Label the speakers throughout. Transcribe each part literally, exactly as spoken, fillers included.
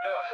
Speaker 1: Yeah.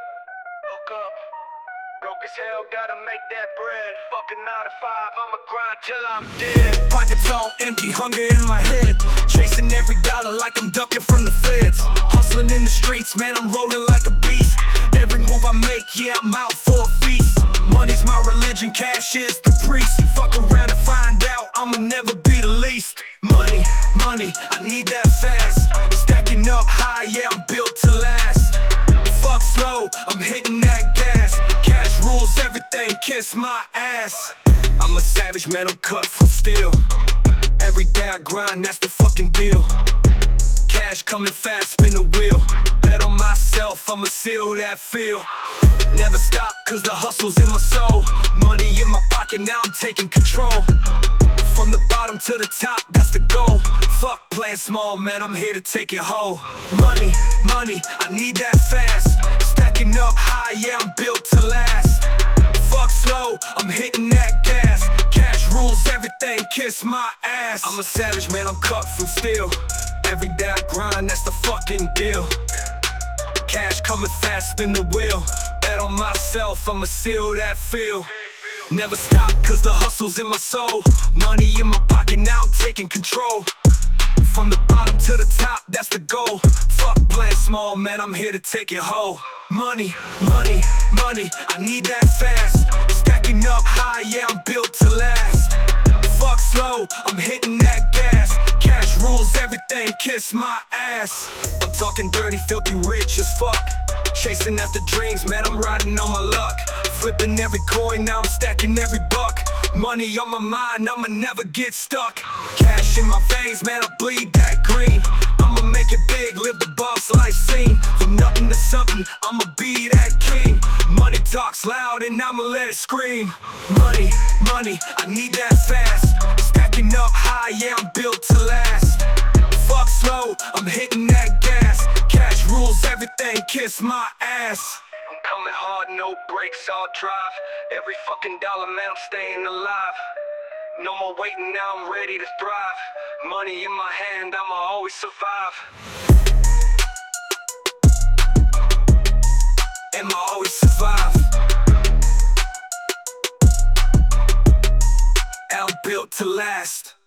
Speaker 1: Woke up, broke as hell, gotta make that bread. Fucking nine to five, I'ma grind till I'm dead. Pockets all empty, hunger in my head. Chasing every dollar like I'm ducking from the feds. Hustling in the streets, man, I'm rolling like a beast. Every move I make, yeah, I'm out for a feast. Money's my religion, cash is the priest. Fuck around and find out, I'ma never be the least. Money, money, I need that fast. Stacking up high, yeah, I'm built to last. Fuck slow, I'm hitting that gas. Cash rules everything, kiss my ass. I'm a savage, man, I'm cut from steel. Every day I grind, that's the fucking deal. Cash coming fast, spin the wheel. Bet on myself, I'ma seal that feel. Never stop, cause the hustle's in my soul. Money in my pocket, now I'm taking control. From the bottom to the top, that's the goal. Fuck playing small, man, I'm here to take it whole. Money, money, I need that fast. Stacking up high, yeah, I'm built to last. Fuck slow, I'm hitting that gas. Cash rules everything, kiss my ass. I'm a savage, man, I'm cut from steel. Every day I grind, that's the fucking deal. Cash coming fast, spin the wheel. Bet on myself, I'ma seal that feel. Never stop, cause the hustle's in my soul. Money in my pocket, now I'm taking control. From the bottom to the top, that's the goal. Fuck playing small, man, I'm here to take it whole. Money, money, money, I need that fast. Stacking up high, yeah, I'm built to last. Fuck slow, I'm hitting that gas. Cash rules everything, kiss my ass. I'm talking dirty, filthy, rich as fuck. Chasing after dreams, man, I'm riding on my luck. Flipping every coin, now I'm stacking every buck. Money on my mind, I'ma never get stuck. Cash in my veins, man, I bleed that green. I'ma make it big, live the boss life scene. From nothing to something, I'ma be that king. Money talks loud and I'ma let it scream. Money, money, I need that fast. Stacking up high, yeah, I'm built to last. Fuck slow, I'm hitting that gas. Cash rules everything, kiss my ass. I'm coming hard, no brakes, I'll drive. Every fucking dollar, man, I'm staying alive. No more waiting, now I'm ready to thrive. Money in my hand, I'ma always survive. I'ma always survive. I'm built to last.